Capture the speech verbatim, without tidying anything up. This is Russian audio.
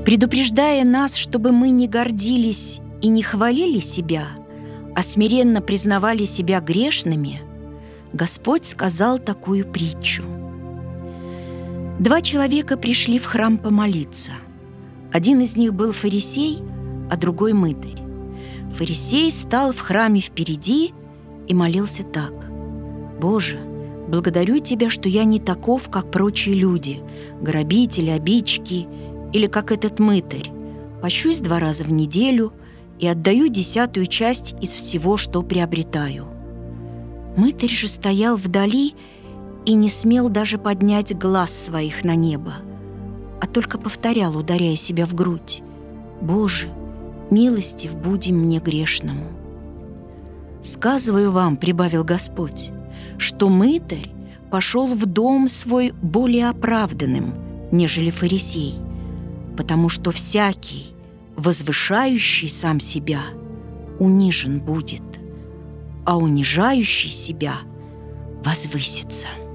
Предупреждая нас, чтобы мы не гордились и не хвалили себя, а смиренно признавали себя грешными, Господь сказал такую притчу. Два человека пришли в храм помолиться. Один из них был фарисей, а другой мытарь. Фарисей стал в храме впереди и молился так: «Боже, благодарю Тебя, что я не таков, как прочие люди, грабители, обидчики, или как этот мытарь. Пощусь два раза в неделю и отдаю десятую часть из всего, что приобретаю». Мытарь же стоял вдали и не смел даже поднять глаз своих на небо, а только повторял, ударяя себя в грудь: «Боже, милостив буди мне грешному». «Сказываю вам, — прибавил Господь, — что мытарь пошел в дом свой более оправданным, нежели фарисей, потому что всякий, возвышающий сам себя, унижен будет, а унижающий себя возвысится».